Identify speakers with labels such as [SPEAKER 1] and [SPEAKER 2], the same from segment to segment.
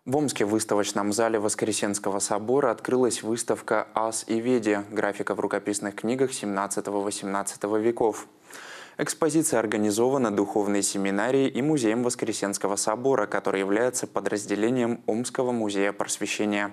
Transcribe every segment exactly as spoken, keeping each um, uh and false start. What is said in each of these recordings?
[SPEAKER 1] В Омске в выставочном зале Воскресенского собора открылась выставка «Ас и Веди» – графика в рукописных книгах семнадцатого-восемнадцатого веков. Экспозиция организована Духовной семинарией и Музеем Воскресенского собора, который является подразделением Омского музея просвещения.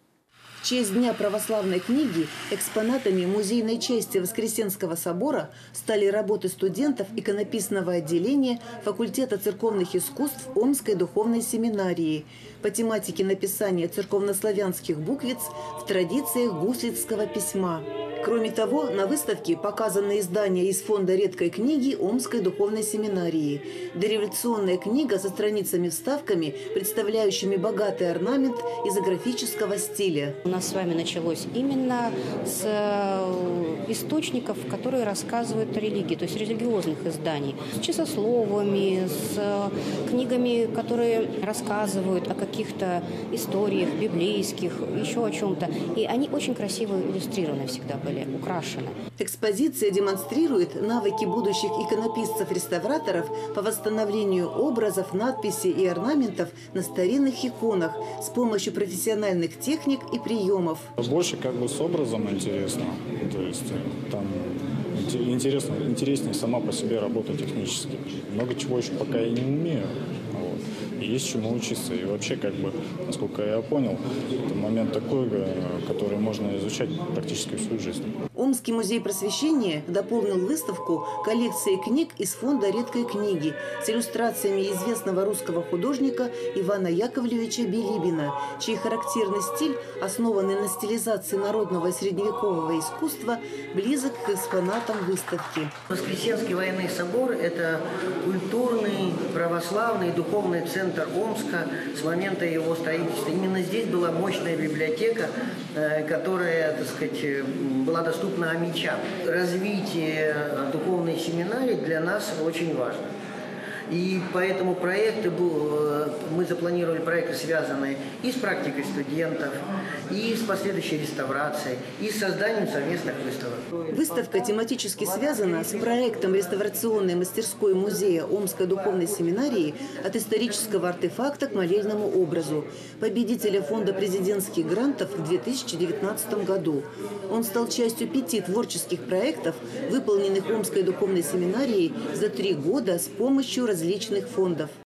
[SPEAKER 2] В честь Дня православной книги экспонатами музейной части Воскресенского собора стали работы студентов иконописного отделения факультета церковных искусств Омской духовной семинарии по тематике написания церковнославянских буквиц в традициях гуслицкого письма. Кроме того, на выставке показаны издания из фонда редкой книги Омской духовной семинарии. Дореволюционная книга со страницами-вставками, представляющими богатый орнамент изографического стиля.
[SPEAKER 3] У нас с вами началось именно с источников, которые рассказывают о религии, то есть религиозных изданий, с часословами, с книгами, которые рассказывают о каких-то историях библейских, еще о чем-то. И они очень красиво иллюстрированы всегда были, украшены.
[SPEAKER 2] Экспозиция демонстрирует навыки будущих иконописцев-реставраторов по восстановлению образов, надписей и орнаментов на старинных иконах с помощью профессиональных техник и приемов.
[SPEAKER 4] Больше как бы с образом интересно, то есть там интересно, интереснее сама по себе работа технически. Много чего еще пока я не умею. Вот. И есть чему учиться. И вообще, как бы, насколько я понял, это момент такой, который можно изучать практически всю жизнь.
[SPEAKER 2] Омский музей просвещения дополнил выставку коллекцией книг из фонда редкой книги с иллюстрациями известного русского художника Ивана Яковлевича Билибина, чей характерный стиль, основанный на стилизации народного и средневекового искусства, близок к экспонатам выставки.
[SPEAKER 5] Воскресенский военный собор – это культурный, православный, духовный центр Омска с момента его строительства. Именно здесь была мощная библиотека, которая, так сказать, была доступна омичам. Развитие духовной семинарии для нас очень важно. И поэтому проекты, мы запланировали проекты, связанные и с практикой студентов, и с последующей реставрацией, и с созданием совместных выставок.
[SPEAKER 2] Выставка тематически связана с проектом реставрационной мастерской музея Омской духовной семинарии «От исторического артефакта к молельному образу», победителя фонда президентских грантов в две тысячи девятнадцатом году. Он стал частью пяти творческих проектов, выполненных Омской духовной семинарией за три года с помощью различных фондов.